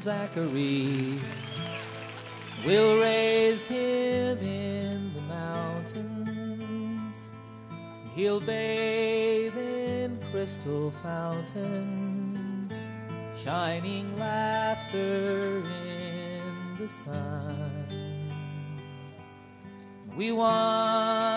Zachary. We'll raise him in the mountains. He'll bathe in crystal fountains, shining laughter in the sun. We want